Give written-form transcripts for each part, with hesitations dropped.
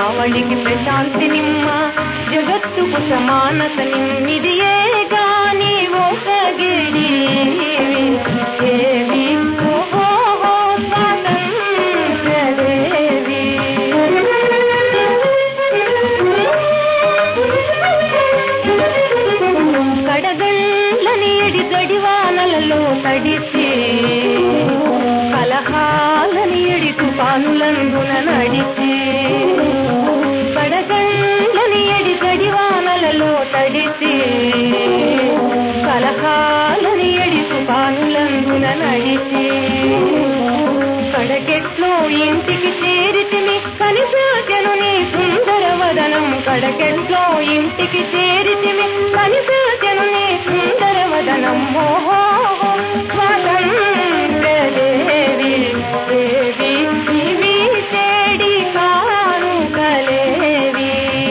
ఆవళికి ప్రశాంతి నిమ్మ జగత్తుకు సమానత నిమ్మిదియే గాని ఒకగిడి దేవి ఓహో స్వాతంత్ర్యదేవి కడగండ్లని ఎడి గడివానలలో తడిసి కలహాలని ఎడి తుఫానులందున నడిచి కడగండ్లని ఎడి గడివానలలో తడిసి కలహాలని ఎడి తుఫానులందున నడిచి కడకెట్లో ఇంటికి చేరితిమి కనిపించెను నీ సుందర వదనం కడకెట్లో ఇంటికి చేరితిమి కనిపించెను నీ సుందర వదనం మోహో స్వాతంత్ర్యదేవి దేవి ఇవి చేడి కానుకలేవి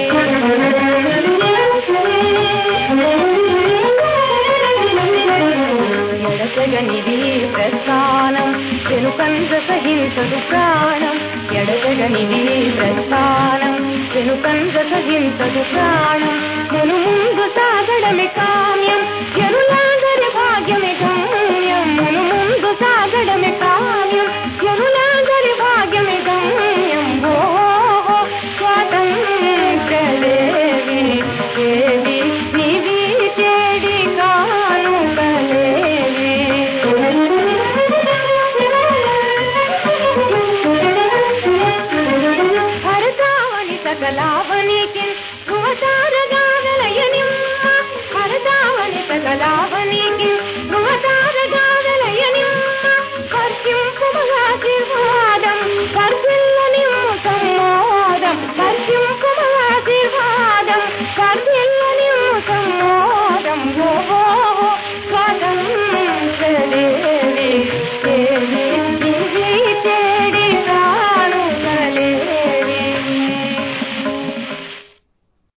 ఎడతగనిది ప్రస్థానం వెనుకంజ సహించదు ప్రాణం ఎడతగనిది ప్రస్థానం వెనుకంజ సహించదు ప్రాణం మును ముందు సాగడమే కామ్యం